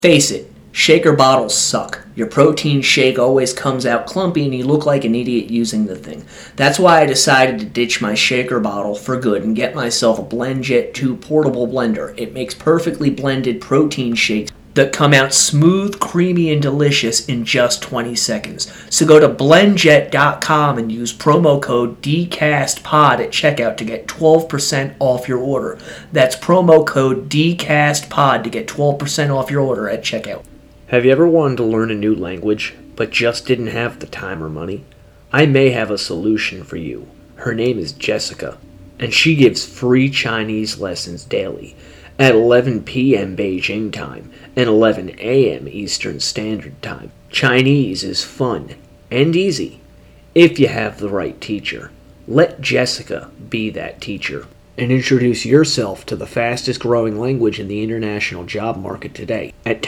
Face it, shaker bottles suck. Your protein shake always comes out clumpy and you look like an idiot using the thing. That's why I decided to ditch my shaker bottle for good and get myself a BlendJet 2 portable blender. It makes perfectly blended protein shakes that come out smooth, creamy, and delicious in just 20 seconds. So go to blendjet.com and use promo code DCASTPOD at checkout to get 12% off your order. That's promo code DCASTPOD to get 12% off your order at checkout. Have you ever wanted to learn a new language, but just didn't have the time or money? I may have a solution for you. Her name is Jessica, and she gives free Chinese lessons daily at 11 p.m. Beijing time and 11 a.m. Eastern Standard Time. Chinese is fun and easy if you have the right teacher. Let Jessica be that teacher and introduce yourself to the fastest growing language in the international job market today at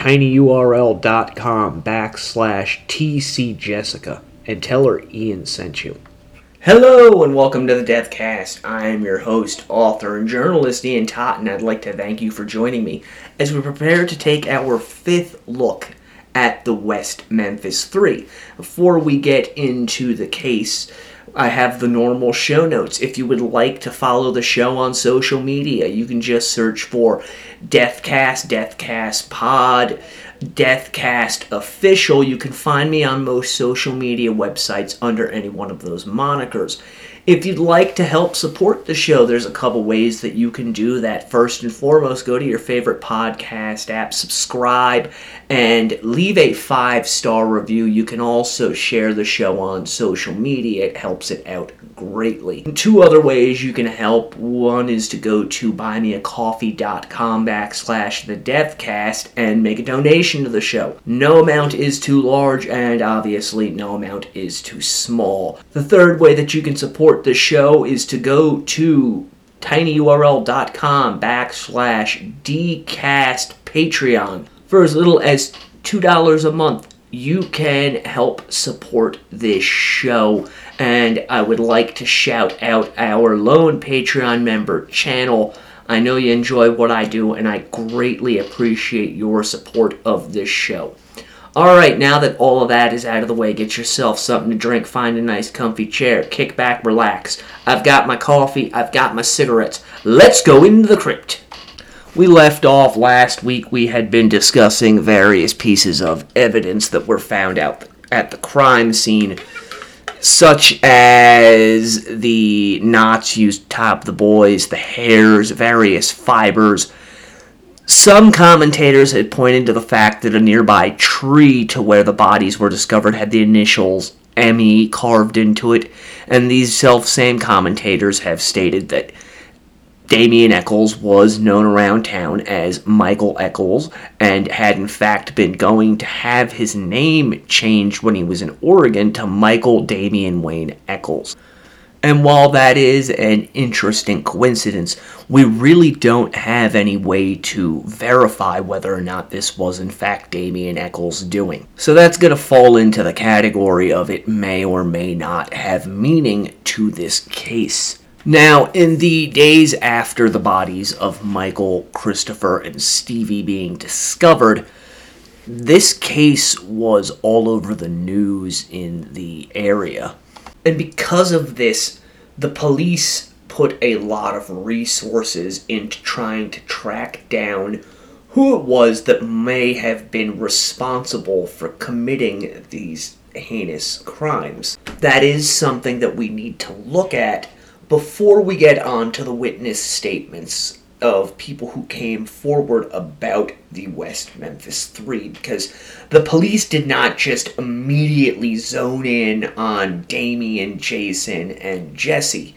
tinyurl.com/TCJessica and tell her Ian sent you. Hello and welcome to the Deathcast. I am your host, author, and journalist Ian Totten. I'd like to thank you for joining me as we prepare to take our fifth look at the West Memphis Three. Before we get into the case, I have the normal show notes. If you would like to follow the show on social media, you can just search for Deathcast, Deathcast Pod, Deathcast Official. You can find me on most social media websites under any one of those monikers. If you'd like to help support the show, there's a couple ways that you can do that. First and foremost, go to your favorite podcast app, subscribe, and leave a 5-star review. You can also share the show on social media. It helps it out greatly. Two other ways you can help. One is to go to buymeacoffee.com/thedeathcast and make a donation to the show. No amount is too large, and obviously no amount is too small. The third way that you can support the show is to go to tinyurl.com/DCastPatreon. For as little as $2 a month, you can help support this show. And I would like to shout out our lone Patreon member, Channel. I know you enjoy what I do, and I greatly appreciate your support of this show. Alright, now that all of that is out of the way, get yourself something to drink, find a nice comfy chair, kick back, relax. I've got my coffee, I've got my cigarettes. Let's go into the crypt. We left off last week. We had been discussing various pieces of evidence that were found out at the crime scene, such as the knots used to top the boys, the hairs, various fibers. Some commentators had pointed to the fact that a nearby tree to where the bodies were discovered had the initials ME carved into it, and these self-same commentators have stated that Damien Echols was known around town as Michael Echols and had in fact been going to have his name changed when he was in Oregon to Michael Damien Wayne Echols. And while that is an interesting coincidence, we really don't have any way to verify whether or not this was in fact Damien Echols' doing. So that's going to fall into the category of it may or may not have meaning to this case. Now, in the days after the bodies of Michael, Christopher, and Stevie being discovered, this case was all over the news in the area. And because of this, the police put a lot of resources into trying to track down who it was that may have been responsible for committing these heinous crimes. That is something that we need to look at before we get on to the witness statements of people who came forward about the West Memphis Three, because the police did not just immediately zone in on Damien, Jason, and Jesse.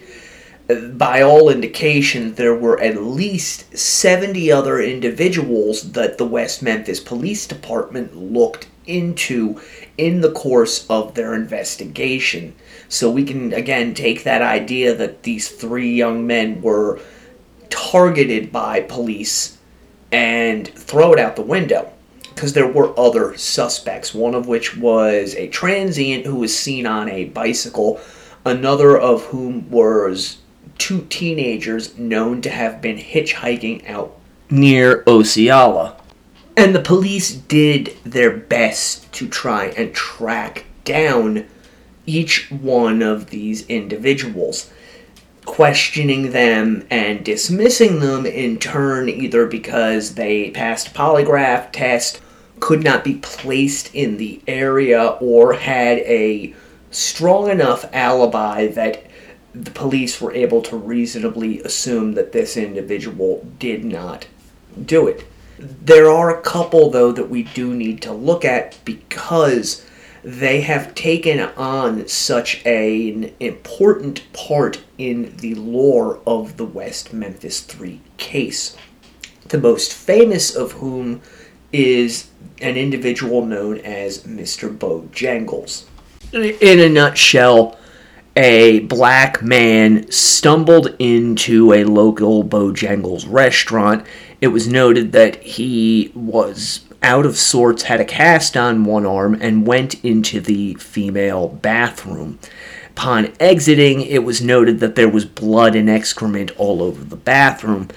By all indication, there were at least 70 other individuals that the West Memphis Police Department looked into in the course of their investigation. So we can, again, take that idea that these three young men were targeted by police and throw it out the window, because there were other suspects, one of which was a transient who was seen on a bicycle, another of whom was 2 teenagers known to have been hitchhiking out near Osceola. And the police did their best to try and track down each one of these individuals, questioning them and dismissing them in turn, either because they passed a polygraph test, could not be placed in the area, or had a strong enough alibi that the police were able to reasonably assume that this individual did not do it. There are a couple, though, that we do need to look at because they have taken on such an important part in the lore of the West Memphis 3 case. The most famous of whom is an individual known as Mr. Bojangles. In a nutshell, a black man stumbled into a local Bojangles restaurant. It was noted that he was out of sorts, had a cast on one arm, and went into the female bathroom. Upon exiting, it was noted that there was blood and excrement all over the bathroom,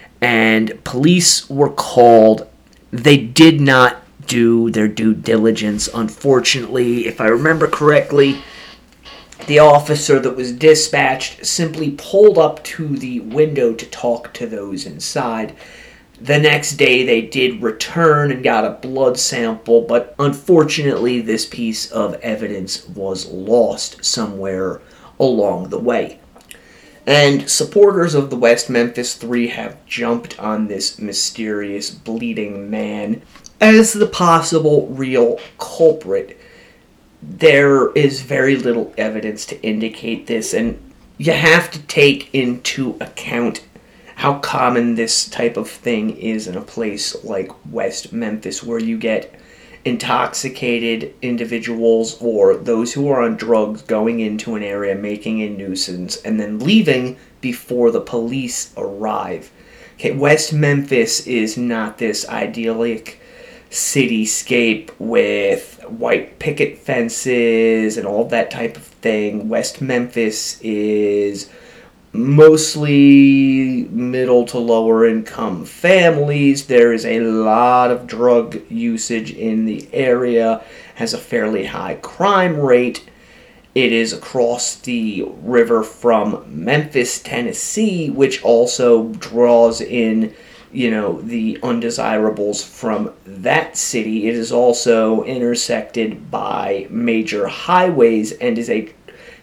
and police were called. They did not do their due diligence, unfortunately. If I remember correctly, the officer that was dispatched simply pulled up to the window to talk to those inside. The next day they did return and got a blood sample, but unfortunately this piece of evidence was lost somewhere along the way. And supporters of the West Memphis 3 have jumped on this mysterious bleeding man as the possible real culprit. There is very little evidence to indicate this, and you have to take into account how common this type of thing is in a place like West Memphis, where you get intoxicated individuals or those who are on drugs going into an area, making a nuisance, and then leaving before the police arrive. Okay, West Memphis is not this idyllic cityscape with white picket fences and all that type of thing. West Memphis is mostly middle to lower income families. There is a lot of drug usage in the area, has a fairly high crime rate. It is across the river from Memphis, Tennessee, which also draws in, the undesirables from that city. It is also intersected by major highways and is a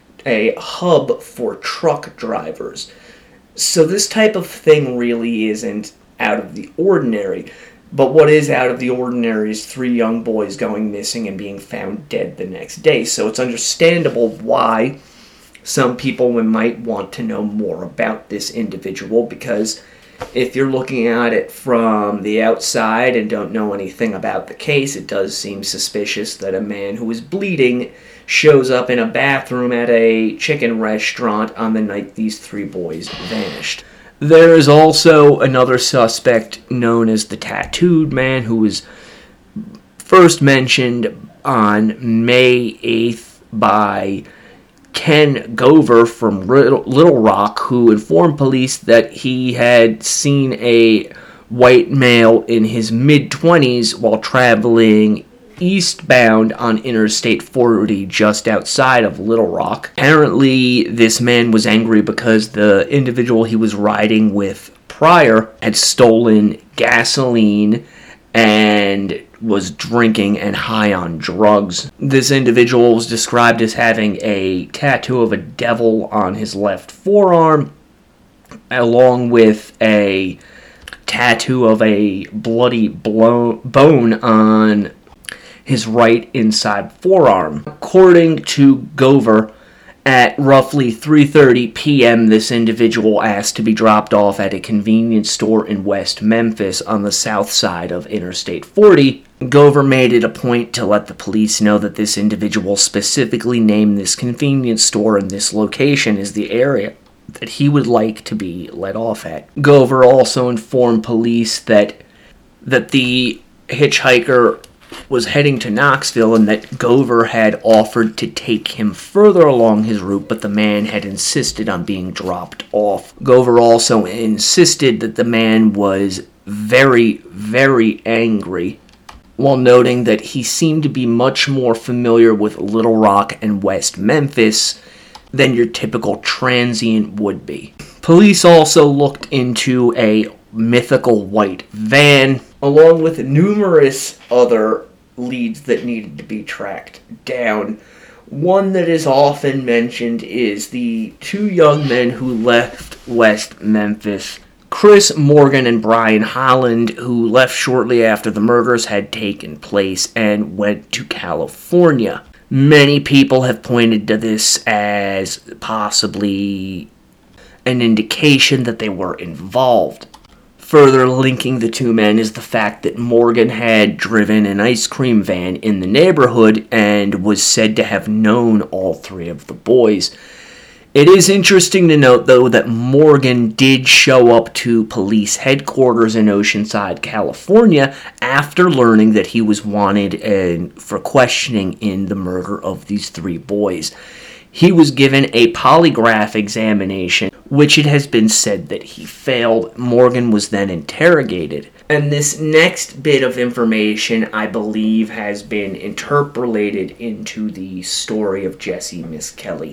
hub for truck drivers. So this type of thing really isn't out of the ordinary. But what is out of the ordinary is 3 young boys going missing and being found dead the next day. So it's understandable why some people might want to know more about this individual, because if you're looking at it from the outside and don't know anything about the case, it does seem suspicious that a man who is bleeding shows up in a bathroom at a chicken restaurant on the night these 3 boys vanished. There is also another suspect known as the Tattooed Man, who was first mentioned on May 8th by Ken Gover from Little Rock, who informed police that he had seen a white male in his mid-20s while traveling eastbound on Interstate 40 just outside of Little Rock. Apparently, this man was angry because the individual he was riding with prior had stolen gasoline and was drinking and high on drugs. This individual was described as having a tattoo of a devil on his left forearm, along with a tattoo of a bloody bone on his right inside forearm. According to Gover, at roughly 3:30 p.m., this individual asked to be dropped off at a convenience store in West Memphis on the south side of Interstate 40. Gover made it a point to let the police know that this individual specifically named this convenience store and this location as the area that he would like to be let off at. Gover also informed police that the hitchhiker was heading to Knoxville and that Gover had offered to take him further along his route, but the man had insisted on being dropped off. Gover also insisted that the man was very, very angry, while noting that he seemed to be much more familiar with Little Rock and West Memphis than your typical transient would be. Police also looked into a mythical white van, along with numerous other leads that needed to be tracked down. One that is often mentioned is the two young men who left West Memphis, Chris Morgan and Brian Holland, who left shortly after the murders had taken place and went to California. Many people have pointed to this as possibly an indication that they were involved. Further linking the two men is the fact that Morgan had driven an ice cream van in the neighborhood and was said to have known all three of the boys. It is interesting to note, though, that Morgan did show up to police headquarters in Oceanside, California, after learning that he was wanted for questioning in the murder of these three boys. He was given a polygraph examination, which it has been said that he failed. Morgan was then interrogated. And this next bit of information, I believe, has been interpolated into the story of Jesse Misskelley.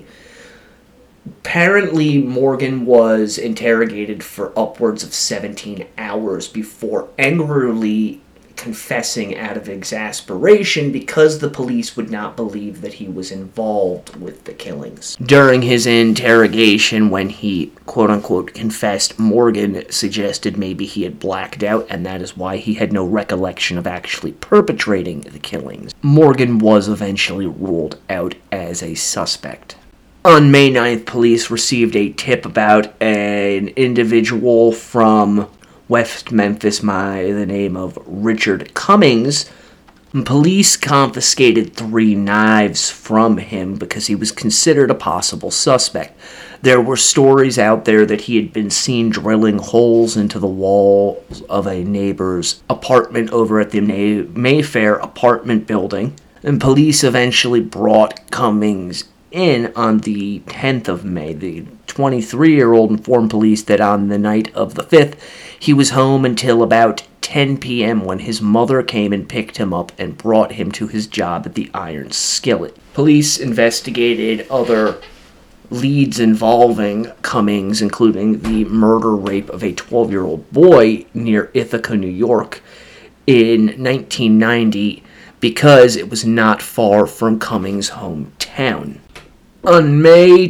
Apparently, Morgan was interrogated for upwards of 17 hours before angrily confessing out of exasperation because the police would not believe that he was involved with the killings. During his interrogation, when he quote-unquote confessed, Morgan suggested maybe he had blacked out, and that is why he had no recollection of actually perpetrating the killings. Morgan was eventually ruled out as a suspect. On May 9th, police received a tip about an individual from West Memphis by the name of Richard Cummings. Police confiscated 3 knives from him because he was considered a possible suspect. There were stories out there that he had been seen drilling holes into the walls of a neighbor's apartment over at the Mayfair apartment building, and police eventually brought Cummings in on the 10th of May. The 23-year-old informed police that on the night of the 5th, he was home until about 10 p.m. when his mother came and picked him up and brought him to his job at the Iron Skillet. Police investigated other leads involving Cummings, including the murder-rape of a 12-year-old boy near Ithaca, New York in 1990, because it was not far from Cummings' hometown. On May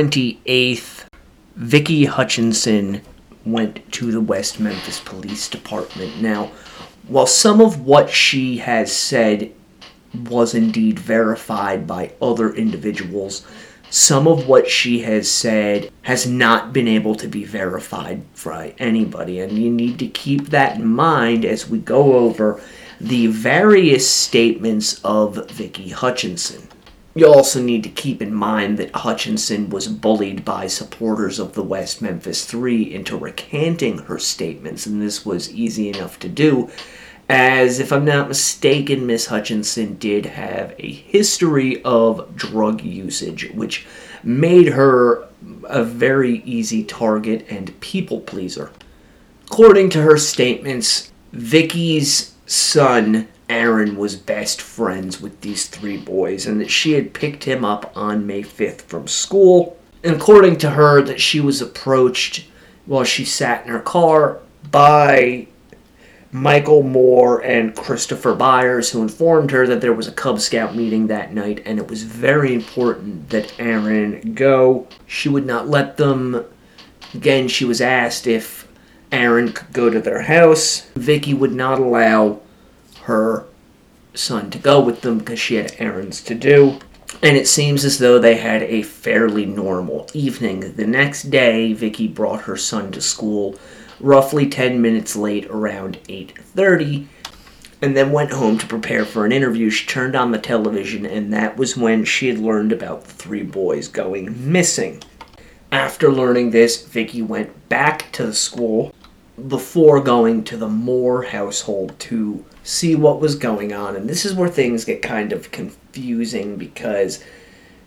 28th, Vicky Hutchinson went to the West Memphis Police Department. Now, while some of what she has said was indeed verified by other individuals, some of what she has said has not been able to be verified by anybody, and you need to keep that in mind as we go over the various statements of Vicky Hutchinson. You also need to keep in mind that Hutchinson was bullied by supporters of the West Memphis Three into recanting her statements, and this was easy enough to do, as, if I'm not mistaken, Miss Hutchinson did have a history of drug usage, which made her a very easy target and people pleaser. According to her statements, Vicky's son Aaron was best friends with these 3 boys, and that she had picked him up on May 5th from school. And according to her, that she was approached while she sat in her car by Michael Moore and Christopher Byers, who informed her that there was a Cub Scout meeting that night, and it was very important that Aaron go. She would not let them. Again, she was asked if Aaron could go to their house. Vicky would not allow her son to go with them because she had errands to do. And it seems as though they had a fairly normal evening. The next day, Vicky brought her son to school roughly 10 minutes late, around 8:30, and then went home to prepare for an interview. She turned on the television, and that was when she had learned about the 3 boys going missing. After learning this, Vicky went back to the school before going to the Moore household to see what was going on. And this is where things get kind of confusing, because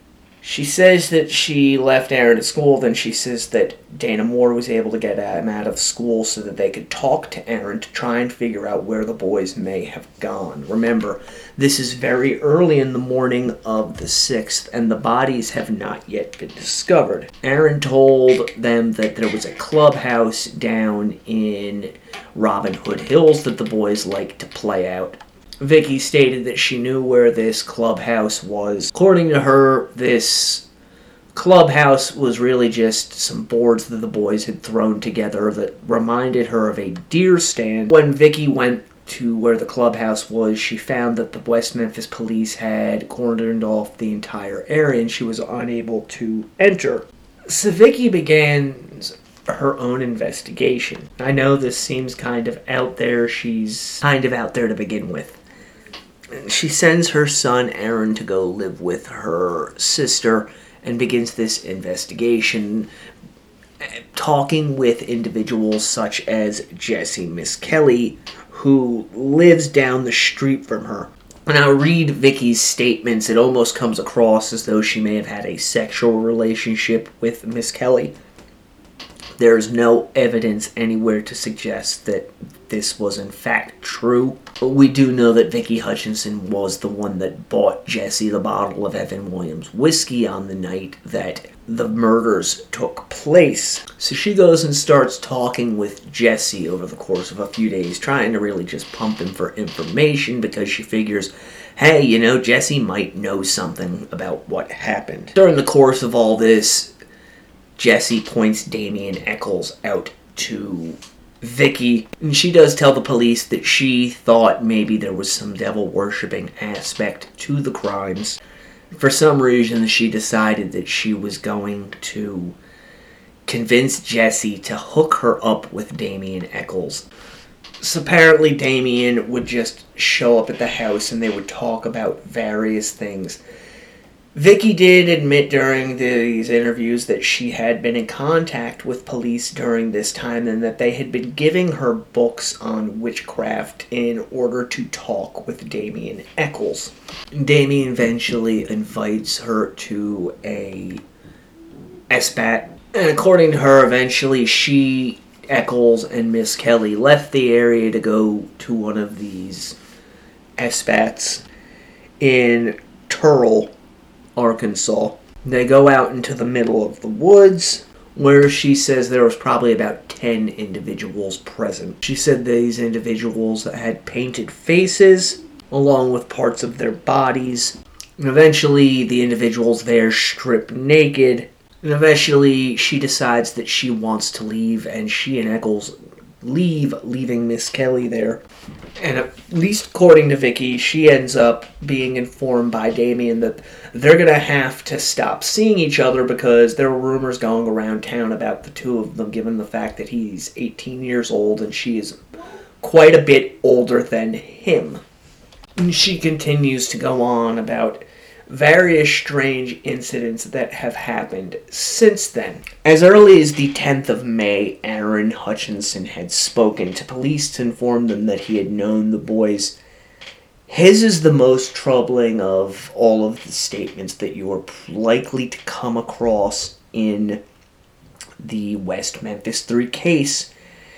She says that she left Aaron at school, then she says that Dana Moore was able to get him out of school so that they could talk to Aaron to try and figure out where the boys may have gone. Remember, this is very early in the morning of the 6th, and the bodies have not yet been discovered. Aaron told them that there was a clubhouse down in Robin Hood Hills that the boys liked to play out. Vicky stated that she knew where this clubhouse was. According to her, this clubhouse was really just some boards that the boys had thrown together that reminded her of a deer stand. When Vicky went to where the clubhouse was, she found that the West Memphis police had cordoned off the entire area and she was unable to enter. So Vicky began her own investigation. I know this seems kind of out there. She's kind of out there to begin with. She sends her son Aaron to go live with her sister and begins this investigation, talking with individuals such as Jessie Misskelley, who lives down the street from her. When I read Vicky's statements, it almost comes across as though she may have had a sexual relationship with Misskelley. There's no evidence anywhere to suggest that this was in fact true. But we do know that Vicky Hutchinson was the one that bought Jessie the bottle of Evan Williams whiskey on the night that the murders took place. So she goes and starts talking with Jessie over the course of a few days, trying to really just pump him for information because she figures, hey, you know, Jessie might know something about what happened. During the course of all this, Jessie points Damien Eccles out to Vicky, and she does tell the police that she thought maybe there was some devil-worshipping aspect to the crimes. For some reason, she decided that she was going to convince Jessie to hook her up with Damien Eccles. So apparently Damien would just show up at the house and they would talk about various things. Vicky did admit during these interviews that she had been in contact with police during this time and that they had been giving her books on witchcraft in order to talk with Damien Eccles. Damien eventually invites her to a SBAT, and according to her, eventually she, Eccles, and Misskelley left the area to go to one of these SBATs in Turl, Arkansas. They go out into the middle of the woods, where she says there was probably about 10 individuals present. She said these individuals had painted faces, along with parts of their bodies. And eventually, the individuals there strip naked. And eventually, she decides that she wants to leave, and she and Eccles leave, leaving Misskelley there. And at least according to Vicky, she ends up being informed by Damien that they're going to have to stop seeing each other because there were rumors going around town about the two of them, given the fact that he's 18 years old and she is quite a bit older than him. And she continues to go on about various strange incidents that have happened since then. As early as the 10th of May, Aaron Hutchinson had spoken to police to inform them that he had known the boys. His is the most troubling of all of the statements that you are likely to come across in the West Memphis 3 case,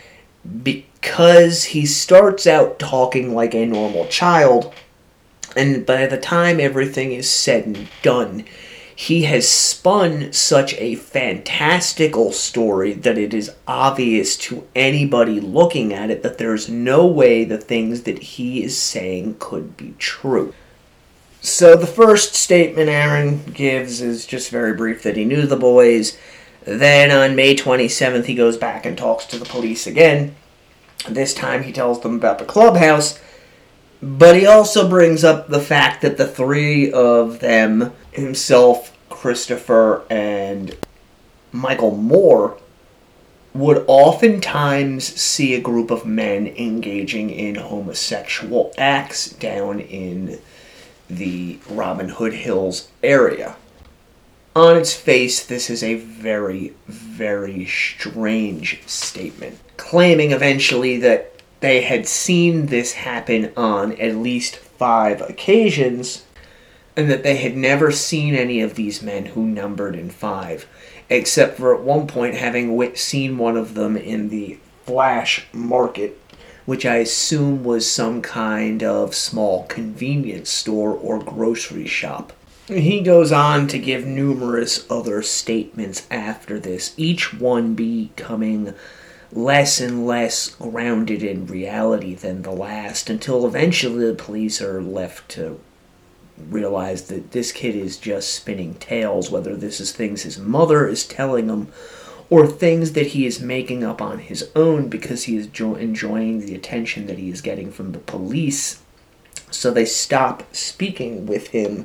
because he starts out talking like a normal child, and by the time everything is said and done, he has spun such a fantastical story that it is obvious to anybody looking at it that there's no way the things that he is saying could be true. So the first statement Aaron gives is just very brief, that he knew the boys. Then on May 27th, he goes back and talks to the police again. This time he tells them about the clubhouse. But he also brings up the fact that the three of them, himself, Christopher, and Michael Moore, would oftentimes see a group of men engaging in homosexual acts down in the Robin Hood Hills area. On its face, this is a very, very strange statement, claiming eventually that they had seen this happen on at least 5 occasions, and that they had never seen any of these men who numbered in 5, except for at one point having seen one of them in the Flash Market, which I assume was some kind of small convenience store or grocery shop. He goes on to give numerous other statements after this, each one becoming less and less grounded in reality than the last, until eventually the police are left to realize that this kid is just spinning tales, whether this is things his mother is telling him or things that he is making up on his own because he is enjoying the attention that he is getting from the police. So they stop speaking with him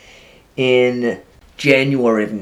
in January of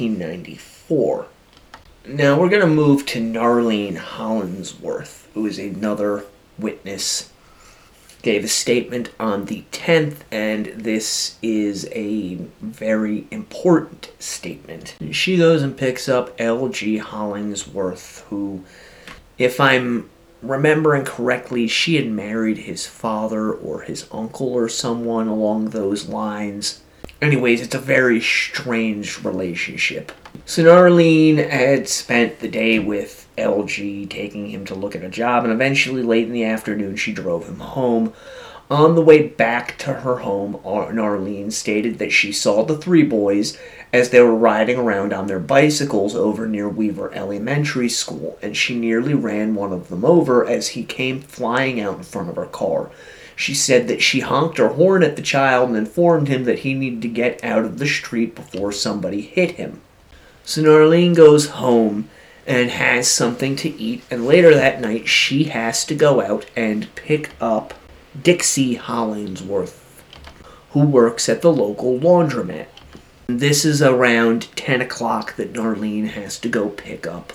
1994. Now we're going to move to Narlene Hollingsworth, who is another witness. Gave a statement on the 10th, and this is a very important statement. She goes and picks up L.G. Hollingsworth, who, if I'm remembering correctly, she had married his father or his uncle or someone along those lines. Anyways, it's a very strange relationship. So Narlene had spent the day with LG, taking him to look at a job, and eventually late in the afternoon she drove him home. On the way back to her home, Narlene stated that she saw the 3 boys as they were riding around on their bicycles over near Weaver Elementary School, and she nearly ran one of them over as he came flying out in front of her car. She said that she honked her horn at the child and informed him that he needed to get out of the street before somebody hit him. So Narlene goes home and has something to eat, and later that night she has to go out and pick up Dixie Hollingsworth, who works at the local laundromat. This is around 10 o'clock that Narlene has to go pick up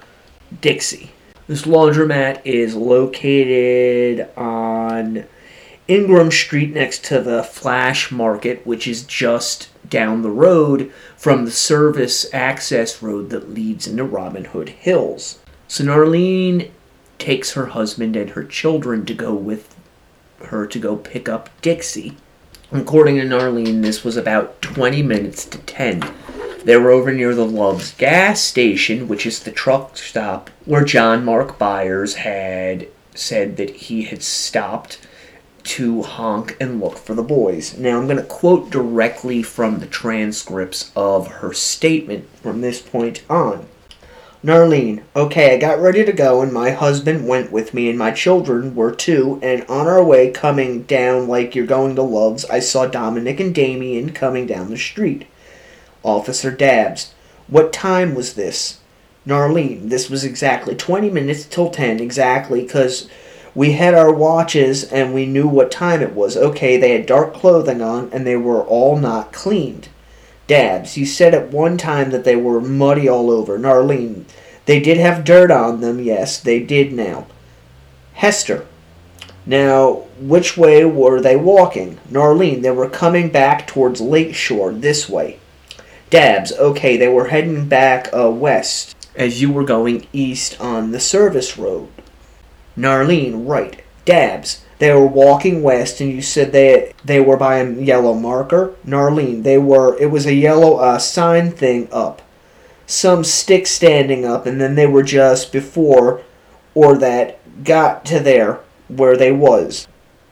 Dixie. This laundromat is located on Ingram Street next to the Flash Market, which is just down the road from the service access road that leads into Robin Hood Hills. So Narlene takes her husband and her children to go with her to go pick up Dixie. According to Narlene, this was about 20 minutes to 10. They were over near the Love's gas station, which is the truck stop where John Mark Byers had said that he had stopped to honk and look for the boys. Now I'm going to quote directly from the transcripts of her statement from this point on. Narlene, okay, I got ready to go and my husband went with me and my children were too, and on our way coming down like you're going to Love's, I saw Dominic and Damien coming down the street. Officer Dabbs, what time was this? Narlene, this was exactly 20 minutes till 10, exactly, because we had our watches and we knew what time it was. Okay, they had dark clothing on and they were all not cleaned. Dabbs, you said at one time that they were muddy all over. Narlene, they did have dirt on them, yes, they did now. Hester, now, which way were they walking? Narlene, they were coming back towards Lakeshore, this way. Dabbs, okay, they were heading back west as you were going east on the service road. Narlene, right. Dabbs, they were walking west and you said they were by a yellow marker? Narlene, it was a yellow sign thing up. Some stick standing up, and then they were just before or that got to there where they was.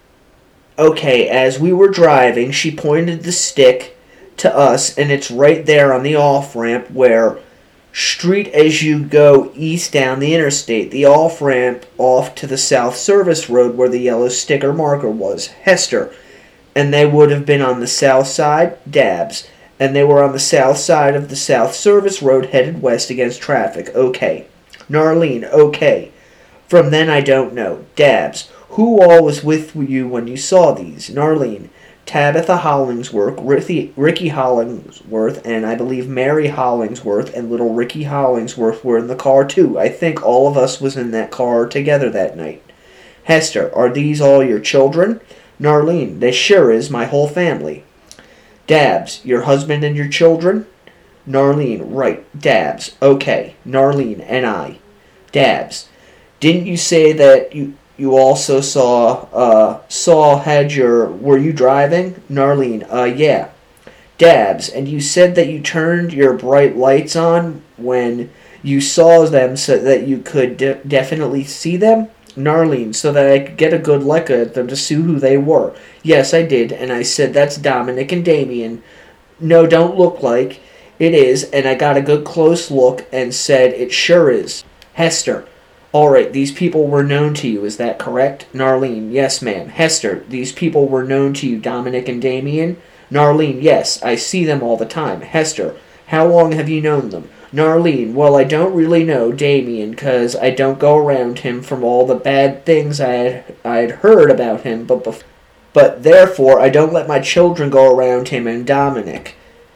Okay, as we were driving, she pointed the stick to us, and it's right there on the off-ramp where street as you go east down the interstate, the off-ramp off to the South Service Road where the yellow sticker marker was. Hester, and they would have been on the south side? Dabbs, and they were on the south side of the South Service Road headed west against traffic. Okay. Narlene, okay. From then I don't know. Dabbs, who all was with you when you saw these? Narlene, Tabitha Hollingsworth, Ricky Hollingsworth, and I believe Mary Hollingsworth and little Ricky Hollingsworth were in the car too. I think all of us was in that car together that night. Hester, are these all your children? Narlene, they sure is, my whole family. Dabbs, your husband and your children? Narlene, right. Dabbs, okay. Narlene, and I. Dabbs, didn't you say that you also were you driving? Narlene, yeah. Dabs, and you said that you turned your bright lights on when you saw them so that you could definitely see them? Narlene, so that I could get a good look at them to see who they were. Yes, I did, and I said, that's Dominic and Damien. No, don't look like it is, and I got a good close look and said, it sure is. Hester, alright, these people were known to you, is that correct? Narlene, yes, ma'am. Hester, these people were known to you, Dominic and Damien? Narlene, yes, I see them all the time. Hester, how long have you known them? Narlene, well, I don't really know Damien, 'cause I don't go around him from all the bad things I'd heard about him, but therefore I don't let my children go around him and Dominic.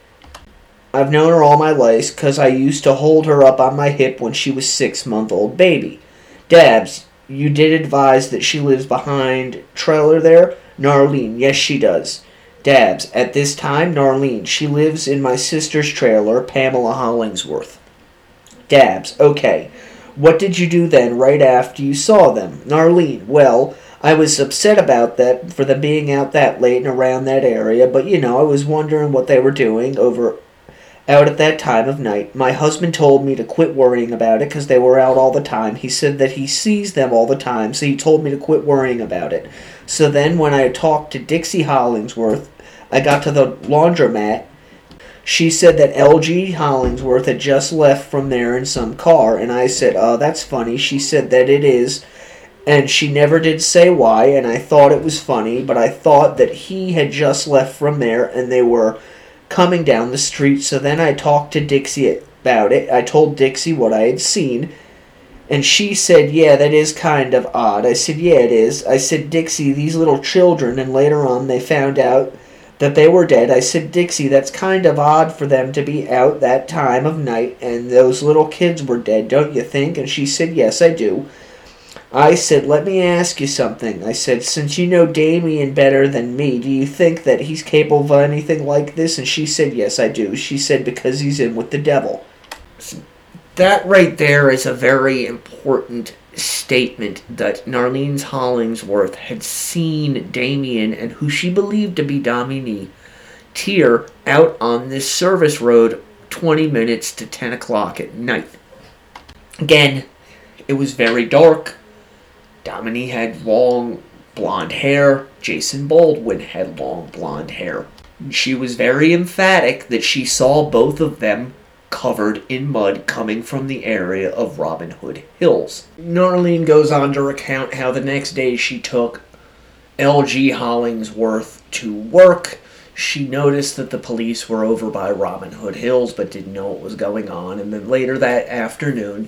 I've known her all my life, 'cause I used to hold her up on my hip when she was 6-month-old baby. Dabs, you did advise that she lives behind trailer there? Narlene, yes she does. Dabs, at this time, Narlene, she lives in my sister's trailer, Pamela Hollingsworth. Dabs, okay. What did you do then, right after you saw them? Narlene, well, I was upset about that, for them being out that late and around that area, but I was wondering what they were doing out at that time of night. My husband told me to quit worrying about it, because they were out all the time. He said that he sees them all the time, so he told me to quit worrying about it. So then, when I talked to Dixie Hollingsworth, I got to the laundromat. She said that LG Hollingsworth had just left from there in some car, and I said, oh, that's funny. She said that it is, and she never did say why, and I thought it was funny, but I thought that he had just left from there, and they were coming down the street. So then I talked to Dixie about it. I told Dixie what I had seen, and she said, yeah, that is kind of odd. I said, yeah, it is. I said, Dixie, these little children, and later on they found out that they were dead. I said, Dixie, that's kind of odd for them to be out that time of night, and those little kids were dead, don't you think? And she said, yes, I do. I said, let me ask you something. I said, since you know Damien better than me, do you think that he's capable of anything like this? And she said, yes, I do. She said, because he's in with the devil. That right there is a very important statement, that Narlene Hollingsworth had seen Damien and who she believed to be Dominique Tier out on this service road 20 minutes to 10 o'clock at night. Again, it was very dark. Dominique had long blonde hair. Jason Baldwin had long blonde hair. She was very emphatic that she saw both of them covered in mud coming from the area of Robin Hood Hills. Narlene goes on to recount how the next day she took LG Hollingsworth to work. She noticed that the police were over by Robin Hood Hills but didn't know what was going on. And then later that afternoon,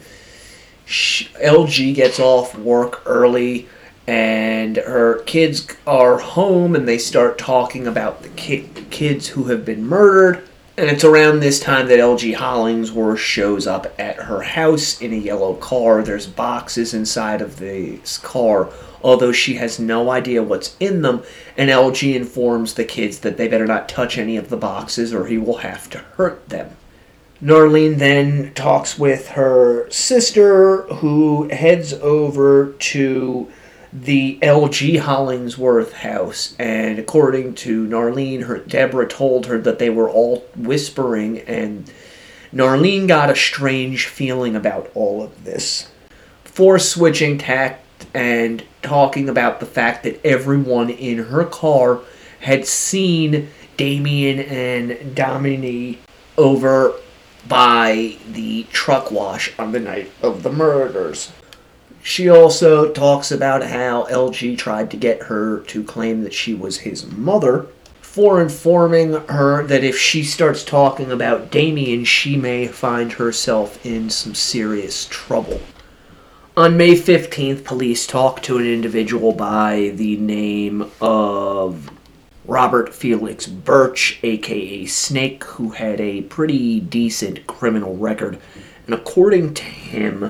LG gets off work early and her kids are home and they start talking about the kids who have been murdered. And it's around this time that LG Hollingsworth shows up at her house in a yellow car. There's boxes inside of this car, although she has no idea what's in them. And LG informs the kids that they better not touch any of the boxes or he will have to hurt them. Narlene then talks with her sister, who heads over to the LG Hollingsworth house, and according to Narlene, Deborah told her that they were all whispering, and Narlene got a strange feeling about all of this. Before switching tact and talking about the fact that everyone in her car had seen Damien and Dominique over by the truck wash on the night of the murders. She also talks about how LG tried to get her to claim that she was his mother, for informing her that if she starts talking about Damien, she may find herself in some serious trouble. On May 15th, police talked to an individual by the name of Robert Felix Birch, aka Snake, who had a pretty decent criminal record. And according to him,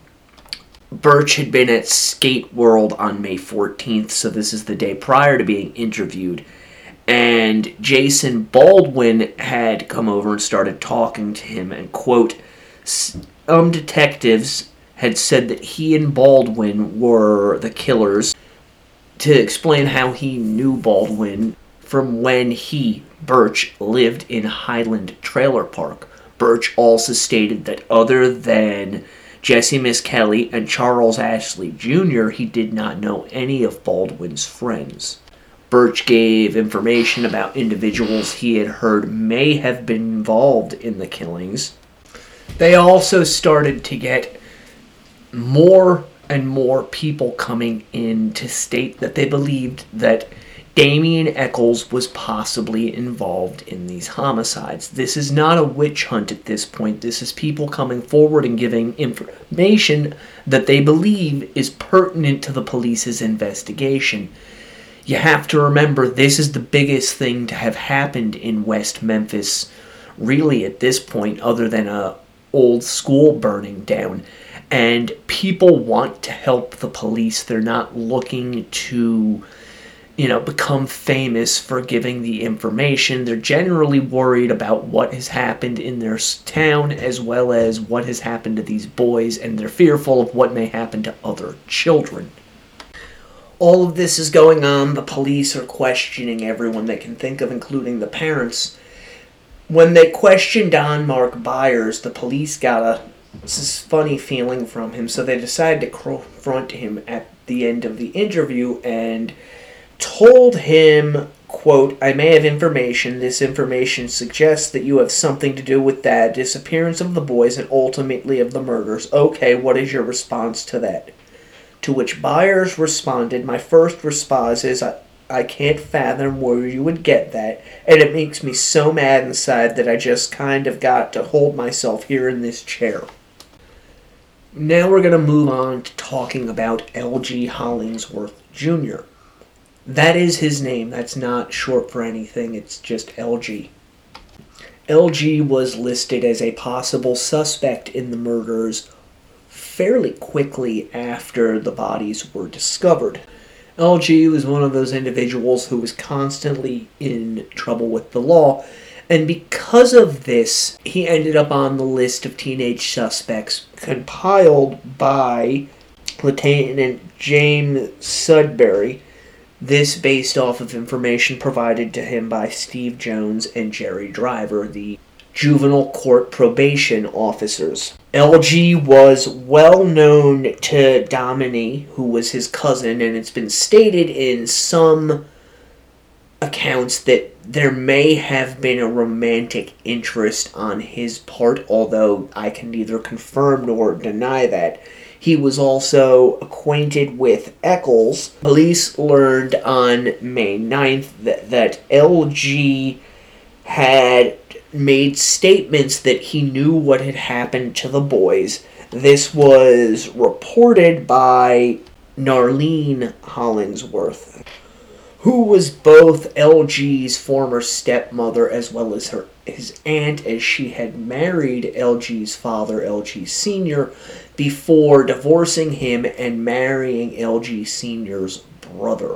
Birch had been at Skate World on May 14th, so this is the day prior to being interviewed. And Jason Baldwin had come over and started talking to him, and, quote, some detectives had said that he and Baldwin were the killers. To explain how he knew Baldwin, from when he, Birch, lived in Highland Trailer Park. Birch also stated that other than Jesse Misskelley and Charles Ashley Jr., he did not know any of Baldwin's friends. Birch gave information about individuals he had heard may have been involved in the killings. They also started to get more and more people coming in to state that they believed that Damien Echols was possibly involved in these homicides. This is not a witch hunt at this point. This is people coming forward and giving information that they believe is pertinent to the police's investigation. You have to remember, this is the biggest thing to have happened in West Memphis, really at this point, other than a old school burning down. And people want to help the police. They're not looking to, become famous for giving the information. They're generally worried about what has happened in their town as well as what has happened to these boys, and they're fearful of what may happen to other children. All of this is going on. The police are questioning everyone they can think of, including the parents. When they questioned Don Mark Byers, the police got this funny feeling from him, so they decided to confront him at the end of the interview and told him, quote, "I may have information. This information suggests that you have something to do with the disappearance of the boys and ultimately of the murders. Okay, what is your response to that?" To which Byers responded, "My first response is, I can't fathom where you would get that, and it makes me so mad inside that I just kind of got to hold myself here in this chair." Now we're going to move on to talking about L.G. Hollingsworth Jr. That is his name. That's not short for anything. It's just L.G. L.G. was listed as a possible suspect in the murders fairly quickly after the bodies were discovered. L.G. was one of those individuals who was constantly in trouble with the law, and because of this, he ended up on the list of teenage suspects compiled by Lieutenant James Sudbury, this based off of information provided to him by Steve Jones and Jerry Driver, the juvenile court probation officers. L.G. was well known to Domini, who was his cousin, and it's been stated in some accounts that there may have been a romantic interest on his part, although I can neither confirm nor deny that. He was also acquainted with Echols. Police learned on May 9th that L.G. had made statements that he knew what had happened to the boys. This was reported by Narlene Hollingsworth, who was both L.G.'s former stepmother as well as his aunt, as she had married L.G.'s father, L.G. Sr., before divorcing him and marrying L.G. Sr.'s brother.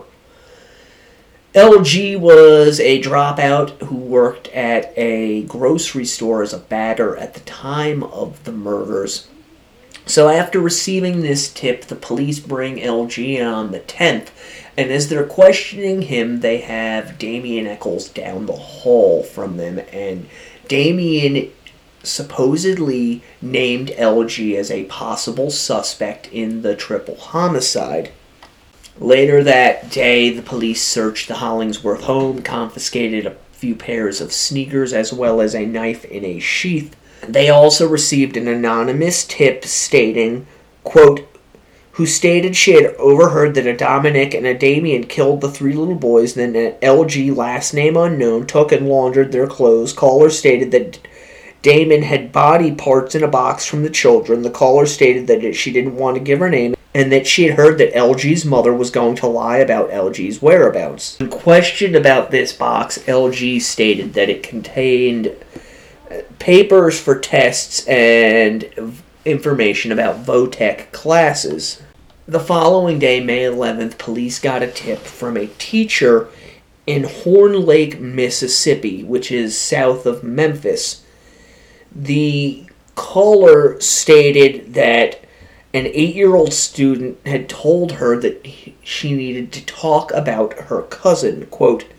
L.G. was a dropout who worked at a grocery store as a bagger at the time of the murders. So after receiving this tip, the police bring L.G. in on the 10th, and as they're questioning him, they have Damien Echols down the hall from them, and Damien supposedly named L.G. as a possible suspect in the triple homicide. Later that day, the police searched the Hollingsworth home, confiscated a few pairs of sneakers as well as a knife in a sheath. They also received an anonymous tip stating, quote, who stated she had overheard that a Dominic and a Damien killed the three little boys, then an L.G., last name unknown, took and laundered their clothes. Caller stated that Damon had body parts in a box from the children. The caller stated that she didn't want to give her name and that she had heard that L.G.'s mother was going to lie about L.G.'s whereabouts. When questioned about this box, L.G. stated that it contained papers for tests and information about Votech classes. The following day, May 11th, police got a tip from a teacher in Horn Lake, Mississippi, which is south of Memphis. The caller stated that an 8-year-old student had told her that she needed to talk about her cousin. Quote,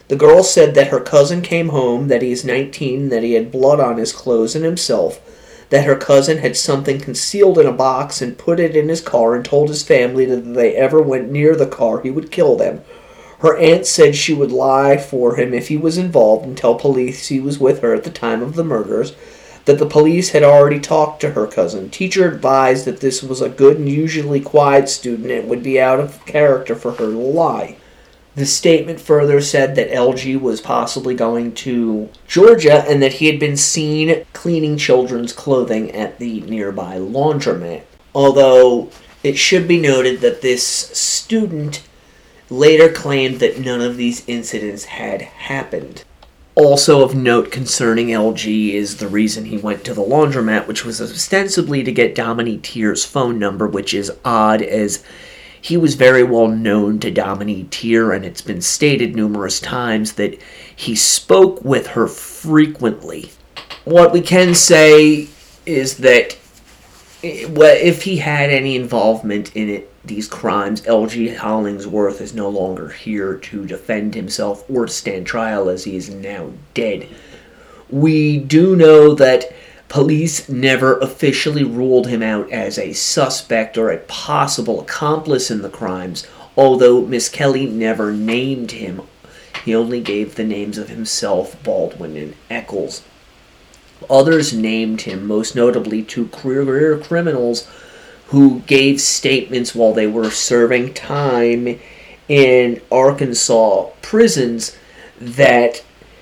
The girl said that her cousin came home, that he is 19, that he had blood on his clothes and himself, that her cousin had something concealed in a box and put it in his car and told his family that if they ever went near the car, he would kill them. Her aunt said she would lie for him if he was involved and tell police he was with her at the time of the murders, that the police had already talked to her cousin. Teacher advised that this was a good and usually quiet student and it would be out of character for her to lie. The statement further said that LG was possibly going to Georgia and that he had been seen cleaning children's clothing at the nearby laundromat. Although it should be noted that this student later claimed that none of these incidents had happened. Also of note concerning LG is the reason he went to the laundromat, which was ostensibly to get Dominique Tier's phone number, which is odd as he was very well known to Dominique Tier, and it's been stated numerous times that he spoke with her frequently. What we can say is that if he had any involvement in these crimes, LG Hollingsworth is no longer here to defend himself or to stand trial as he is now dead. We do know that police never officially ruled him out as a suspect or a possible accomplice in the crimes, although Miss Kelly never named him. He only gave the names of himself, Baldwin, and Eccles. Others named him, most notably two career criminals who gave statements while they were serving time in Arkansas prisons that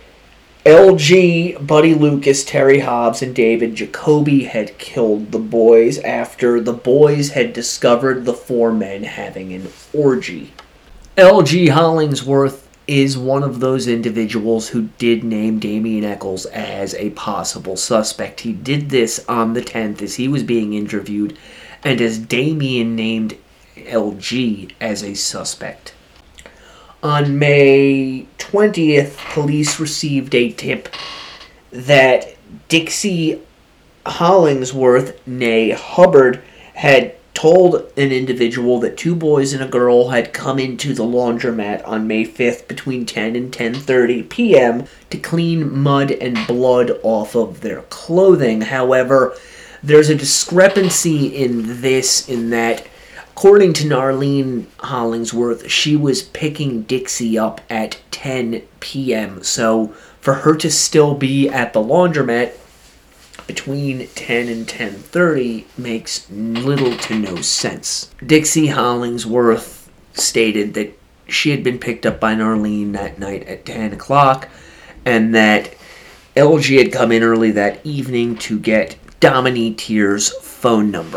LG, Buddy Lucas, Terry Hobbs, and David Jacoby had killed the boys after the boys had discovered the four men having an orgy. LG Hollingsworth is one of those individuals who did name Damien Eccles as a possible suspect. He did this on the 10th as he was being interviewed, and as Damien named LG as a suspect. On May 20th, police received a tip that Dixie Hollingsworth, née Hubbard, had told an individual that two boys and a girl had come into the laundromat on May 5th between 10 and 10:30 p.m. to clean mud and blood off of their clothing. However, there's a discrepancy in that according to Narlene Hollingsworth, she was picking Dixie up at 10 p.m. So for her to still be at the laundromat between 10 and 10:30 makes little to no sense. Dixie Hollingsworth stated that she had been picked up by Narlene that night at 10 o'clock and that LG had come in early that evening to get Dominique Tier's phone number.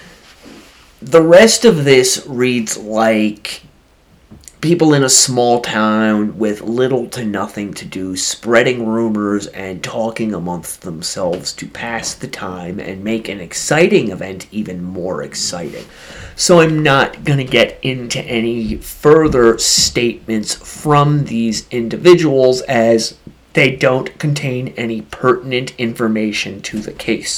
The rest of this reads like people in a small town with little to nothing to do, spreading rumors and talking amongst themselves to pass the time and make an exciting event even more exciting. So I'm not going to get into any further statements from these individuals as they don't contain any pertinent information to the case.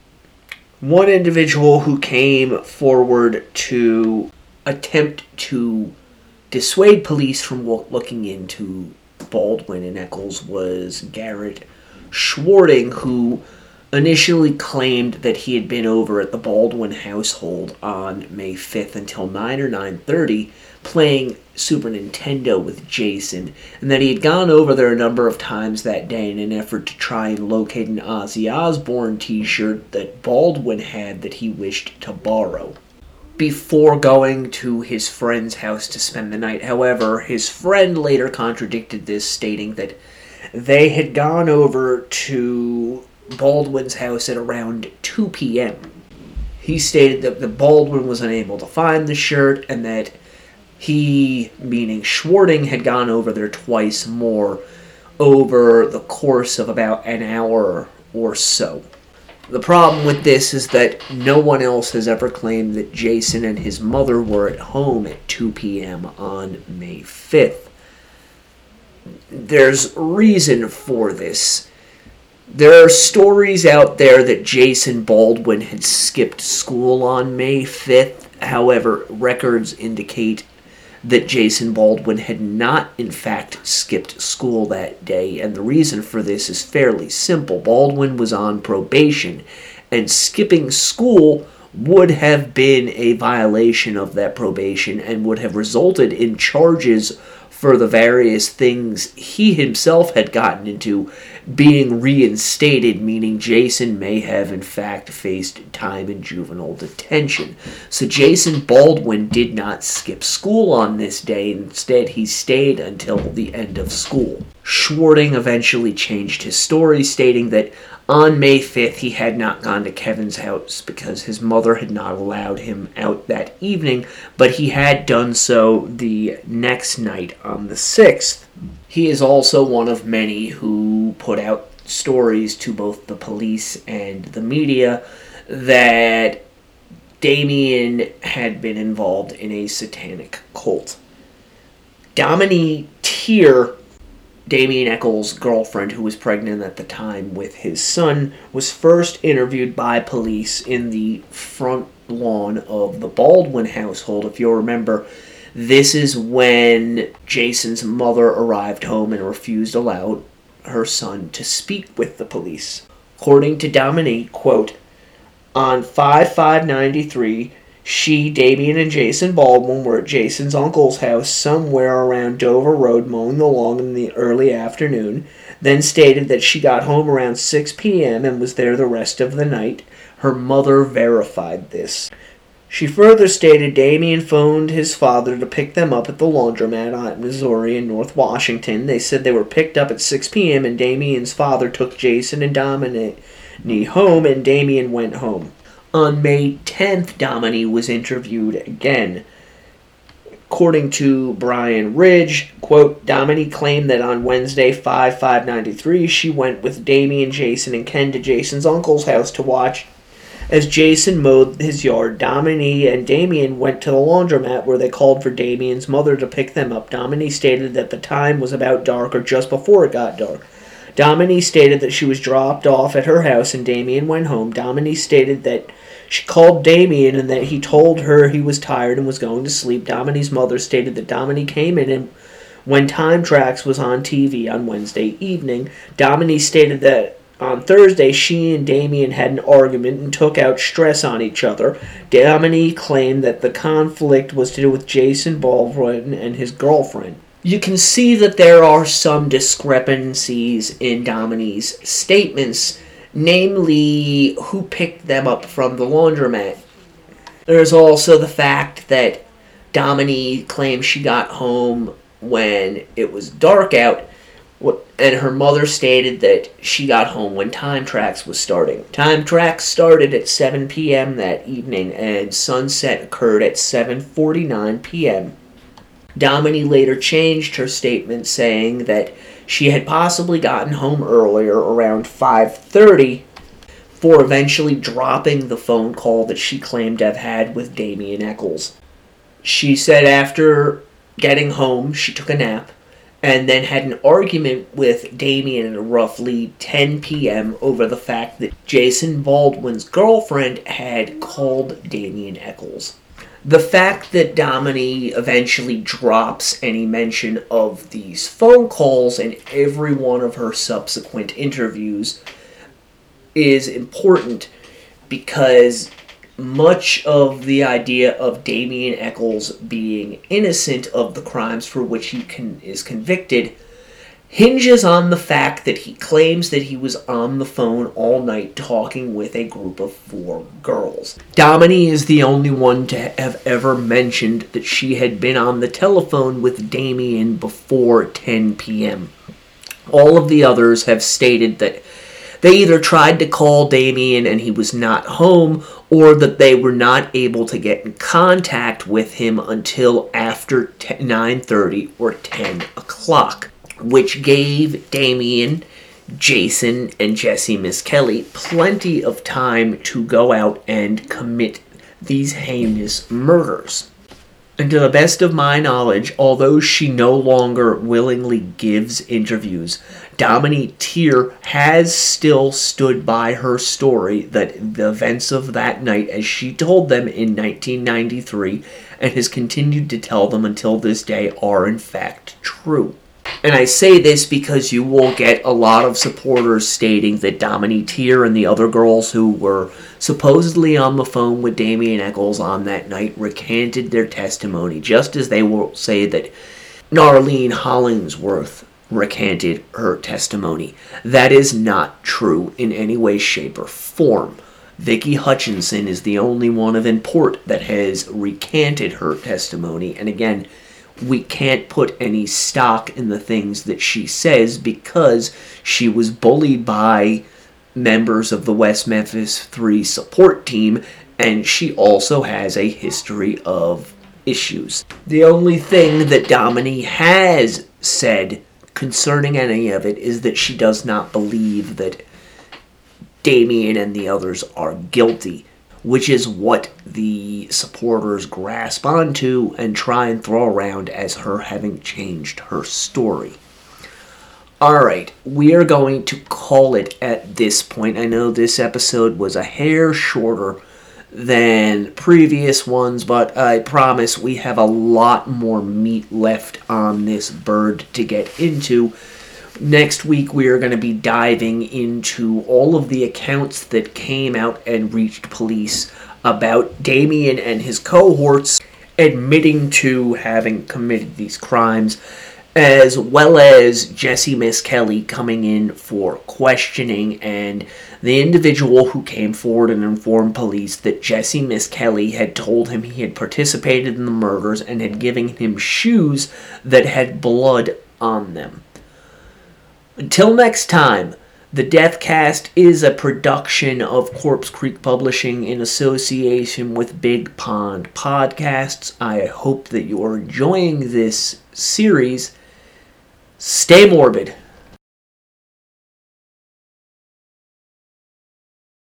One individual who came forward to attempt to dissuade police from looking into Baldwin and Eccles was Garrett Schwarting, who initially claimed that he had been over at the Baldwin household on May 5th until 9 or 9:30 playing Super Nintendo with Jason, and that he had gone over there a number of times that day in an effort to try and locate an Ozzy Osbourne t-shirt that Baldwin had that he wished to borrow before going to his friend's house to spend the night. However, his friend later contradicted this, stating that they had gone over to Baldwin's house at around 2 p.m. He stated that the Baldwin was unable to find the shirt and that he, meaning Schwarting, had gone over there twice more over the course of about an hour or so. The problem with this is that no one else has ever claimed that Jason and his mother were at home at 2 p.m. on May 5th. There's reason for this. There are stories out there that Jason Baldwin had skipped school on May 5th. However, records indicate that Jason Baldwin had not, in fact, skipped school that day, and the reason for this is fairly simple. Baldwin was on probation, and skipping school would have been a violation of that probation and would have resulted in charges for the various things he himself had gotten into being reinstated, meaning Jason may have in fact faced time in juvenile detention. So Jason Baldwin did not skip school on this day. Instead, he stayed until the end of school. Schwarting eventually changed his story, stating that on May 5th, he had not gone to Kevin's house because his mother had not allowed him out that evening, but he had done so the next night on the 6th. He is also one of many who put out stories to both the police and the media that Damien had been involved in a satanic cult. Dominique Tier, Damien Echols' girlfriend, who was pregnant at the time with his son, was first interviewed by police in the front lawn of the Baldwin household. If you'll remember, this is when Jason's mother arrived home and refused to allow her son to speak with the police. According to Dominique, quote, on 5/5/93, she, Damien, and Jason Baldwin were at Jason's uncle's house somewhere around Dover Road mowing the lawn in the early afternoon, then stated that she got home around 6 p.m. and was there the rest of the night. Her mother verified this. She further stated Damien phoned his father to pick them up at the laundromat at Missouri in North Washington. They said they were picked up at 6 p.m. and Damien's father took Jason and Dominique home and Damien went home. On May 10th, Dominique was interviewed again. According to Brian Ridge, quote, Dominique claimed that on Wednesday, 5/5/93, she went with Damien, Jason, and Ken to Jason's uncle's house to watch as Jason mowed his yard. Dominique and Damien went to the laundromat where they called for Damien's mother to pick them up. Dominique stated that the time was about dark or just before it got dark. Dominique stated that she was dropped off at her house and Damien went home. Dominique stated that she called Damien and that he told her he was tired and was going to sleep. Dominique's mother stated that Dominique came in and when Time Tracks was on TV on Wednesday evening. Dominique stated that on Thursday, she and Damien had an argument and took out stress on each other. Dominique claimed that the conflict was to do with Jason Baldwin and his girlfriend. You can see that there are some discrepancies in Dominique's statements, namely who picked them up from the laundromat. There's also the fact that Dominique claims she got home when it was dark out, and her mother stated that she got home when Time Tracks was starting. Time Tracks started at 7 p.m. that evening, and sunset occurred at 7:49 p.m. Dominique later changed her statement, saying that she had possibly gotten home earlier, around 5:30, for eventually dropping the phone call that she claimed to have had with Damien Echols. She said after getting home, she took a nap, and then had an argument with Damien at roughly 10 p.m. over the fact that Jason Baldwin's girlfriend had called Damien Echols. The fact that Dominique eventually drops any mention of these phone calls in every one of her subsequent interviews is important because much of the idea of Damien Echols being innocent of the crimes for which he is convicted hinges on the fact that he claims that he was on the phone all night talking with a group of 4 girls. Dominique is the only one to have ever mentioned that she had been on the telephone with Damien before 10 p.m. All of the others have stated that they either tried to call Damien and he was not home, or that they were not able to get in contact with him until after 9:30 or 10 o'clock, which gave Damien, Jason, and Jesse Misskelley plenty of time to go out and commit these heinous murders. And to the best of my knowledge, although she no longer willingly gives interviews, Dominique Tier has still stood by her story that the events of that night as she told them in 1993 and has continued to tell them until this day are in fact true. And I say this because you will get a lot of supporters stating that Dominique Tier and the other girls who were supposedly on the phone with Damien Echols on that night recanted their testimony, just as they will say that Narlene Hollingsworth recanted her testimony. That is not true in any way, shape, or form. Vicky Hutchinson is the only one of import that has recanted her testimony, and again, we can't put any stock in the things that she says because she was bullied by members of the West Memphis 3 support team, and she also has a history of issues. The only thing that Dominique has said concerning any of it is that she does not believe that Damien and the others are guilty, which is what the supporters grasp onto and try and throw around as her having changed her story. Alright, we are going to call it at this point. I know this episode was a hair shorter than previous ones, but I promise we have a lot more meat left on this bird to get into. Next week, we are going to be diving into all of the accounts that came out and reached police about Damien and his cohorts admitting to having committed these crimes, as well as Jesse Miskelly coming in for questioning, and the individual who came forward and informed police that Jesse Miskelly had told him he had participated in the murders and had given him shoes that had blood on them. Until next time, the Deathcast is a production of Corpse Creek Publishing in association with Big Pond Podcasts. I hope that you are enjoying this series. Stay morbid.